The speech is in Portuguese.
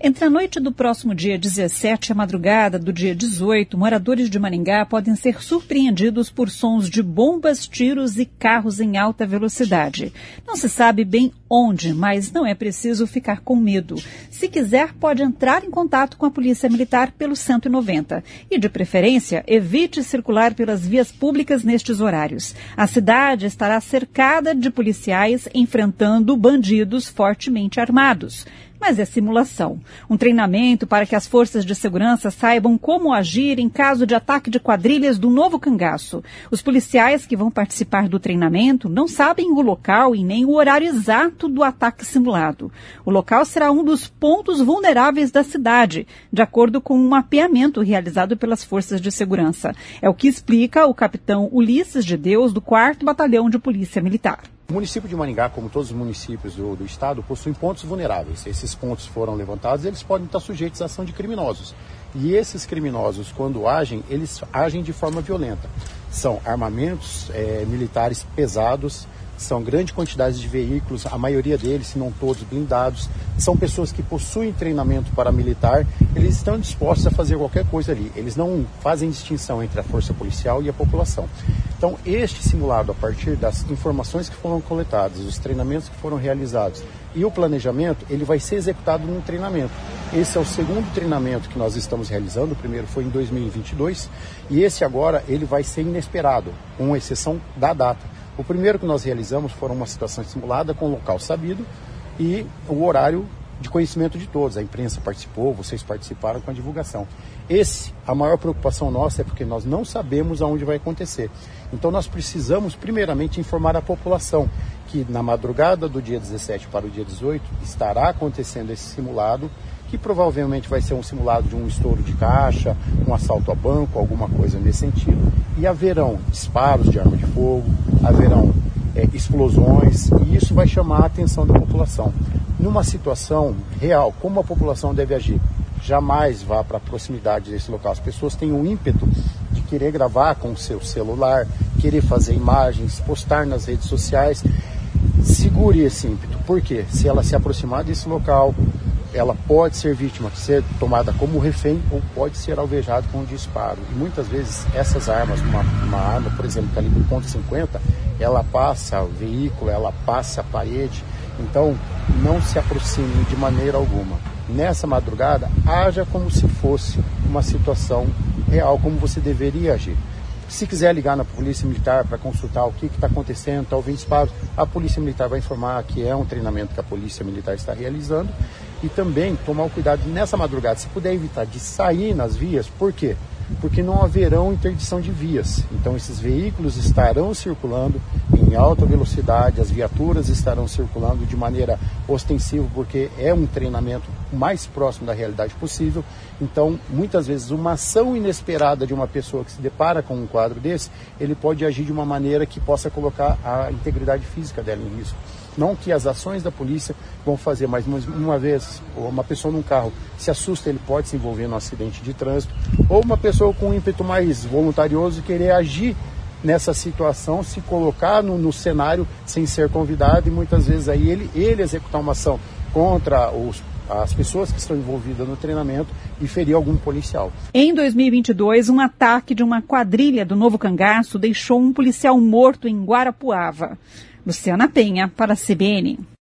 Entre a noite do próximo dia 17 e a madrugada do dia 18, moradores de Maringá podem ser surpreendidos por sons de bombas, tiros e carros em alta velocidade. Não se sabe bem onde, mas não é preciso ficar com medo. Se quiser, pode entrar em contato com a Polícia Militar pelo 190. E, de preferência, evite circular pelas vias públicas nestes horários. A cidade estará cercada de policiais enfrentando bandidos fortemente armados. Mas é simulação. Um treinamento para que as forças de segurança saibam como agir em caso de ataque de quadrilhas do Novo Cangaço. Os policiais que vão participar do treinamento não sabem o local e nem o horário exato do ataque simulado. O local será um dos pontos vulneráveis da cidade, de acordo com um mapeamento realizado pelas forças de segurança. É o que explica o capitão Ulisses de Deus, do 4º Batalhão de Polícia Militar. O município de Maringá, como todos os municípios do estado, possuem pontos vulneráveis. Esses pontos foram levantados, eles podem estar sujeitos à ação de criminosos. E esses criminosos, quando agem, eles agem de forma violenta. São armamentos militares pesados, são grande quantidade de veículos, a maioria deles, se não todos, blindados. São pessoas que possuem treinamento paramilitar, eles estão dispostos a fazer qualquer coisa ali. Eles não fazem distinção entre a força policial e a população. Então, este simulado, a partir das informações que foram coletadas, os treinamentos que foram realizados e o planejamento, ele vai ser executado num treinamento. Esse é o segundo treinamento que nós estamos realizando, o primeiro foi em 2022, e esse agora ele vai ser inesperado, com exceção da data. O primeiro que nós realizamos foi uma situação simulada com o local sabido e o horário de conhecimento de todos. A imprensa participou, vocês participaram com a divulgação. A maior preocupação nossa é porque nós não sabemos aonde vai acontecer. Então nós precisamos primeiramente informar a população que na madrugada do dia 17 para o dia 18 estará acontecendo esse simulado, que provavelmente vai ser um simulado de um estouro de caixa, um assalto a banco, alguma coisa nesse sentido. E haverão disparos de arma de fogo, haverão explosões, e isso vai chamar a atenção da população. Numa situação real, como a população deve agir? Jamais vá para a proximidade desse local. As pessoas têm o ímpeto de querer gravar com o seu celular, querer fazer imagens, postar nas redes sociais. Segure esse ímpeto, porque se ela se aproximar desse local, ela pode ser vítima, ser tomada como refém ou pode ser alvejada com um disparo. E muitas vezes essas armas, uma arma, por exemplo, calibre .50, ela passa o veículo, ela passa a parede. Então, não se aproxime de maneira alguma. Nessa madrugada, haja como se fosse uma situação real, como você deveria agir. Se quiser ligar na Polícia Militar para consultar o que está acontecendo, está ouvindo disparos, a Polícia Militar vai informar que é um treinamento que a Polícia Militar está realizando. E também tomar o cuidado nessa madrugada, se puder evitar de sair nas vias. Por quê? Porque não haverão interdição de vias. Então esses veículos estarão circulando em alta velocidade, as viaturas estarão circulando de maneira ostensiva, porque é um treinamento mais próximo da realidade possível. Então, muitas vezes, uma ação inesperada de uma pessoa que se depara com um quadro desse, ele pode agir de uma maneira que possa colocar a integridade física dela em risco. Não que as ações da polícia vão fazer, mas uma vez uma pessoa num carro se assusta, ele pode se envolver num acidente de trânsito, ou uma pessoa com um ímpeto mais voluntarioso querer agir nessa situação, se colocar no cenário sem ser convidado, e muitas vezes aí ele executar uma ação contra as pessoas que estão envolvidas no treinamento e ferir algum policial. Em 2022, um ataque de uma quadrilha do Novo Cangaço deixou um policial morto em Guarapuava. Luciana Penha, para a CBN.